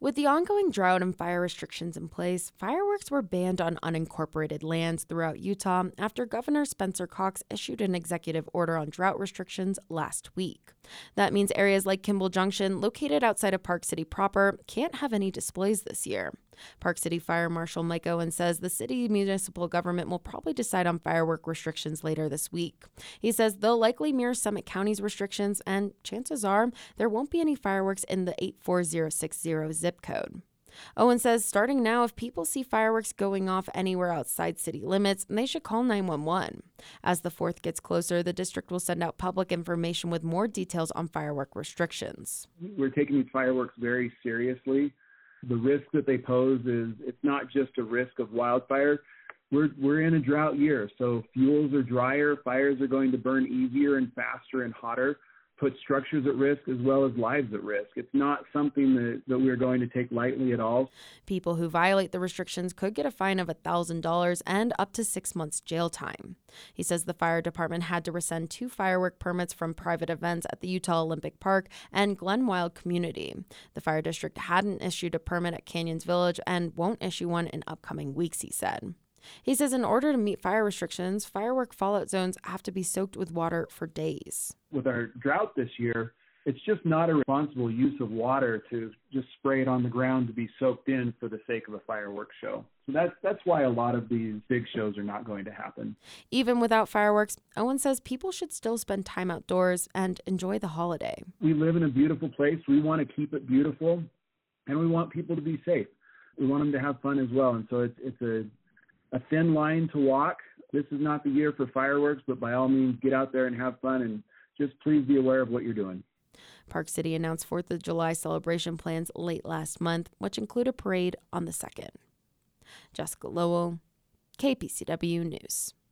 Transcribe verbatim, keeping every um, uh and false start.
With the ongoing drought and fire restrictions in place, fireworks were banned on unincorporated lands throughout Utah after Governor Spencer Cox issued an executive order on drought restrictions last week. That means areas like Kimball Junction, located outside of Park City proper, can't have any displays this year. Park City Fire Marshal Mike Owen says the city municipal government will probably decide on firework restrictions later this week. He says they'll likely mirror Summit County's restrictions, and chances are there won't be any fireworks in the eight four zero six zero zip code. Owen says starting now, if people see fireworks going off anywhere outside city limits, they should call nine one one. As the fourth gets closer, the district will send out public information with more details on firework restrictions. We're taking these fireworks very seriously. The risk that they pose is it's not just a risk of wildfire. We're we're in a drought year, so fuels are drier, fires are going to burn easier and faster and hotter, put structures at risk as well as lives at risk. It's not something that, that we're going to take lightly at all. People who violate the restrictions could get a fine of one thousand dollars and up to six months jail time. He says the fire department had to rescind two firework permits from private events at the Utah Olympic Park and Glenwild Community. The fire district hadn't issued a permit at Canyons Village and won't issue one in upcoming weeks, he said. He says in order to meet fire restrictions, firework fallout zones have to be soaked with water for days. With our drought this year, it's just not a responsible use of water to just spray it on the ground to be soaked in for the sake of a fireworks show. So that's, that's why a lot of these big shows are not going to happen. Even without fireworks, Owen says people should still spend time outdoors and enjoy the holiday. We live in a beautiful place. We want to keep it beautiful, and we want people to be safe. We want them to have fun as well. And so it's, it's a A thin line to walk. This is not the year for fireworks, but by all means, get out there and have fun, and just please be aware of what you're doing. Park City announced fourth of July celebration plans late last month, which include a parade on the second. Jessica Lowell, K P C W News.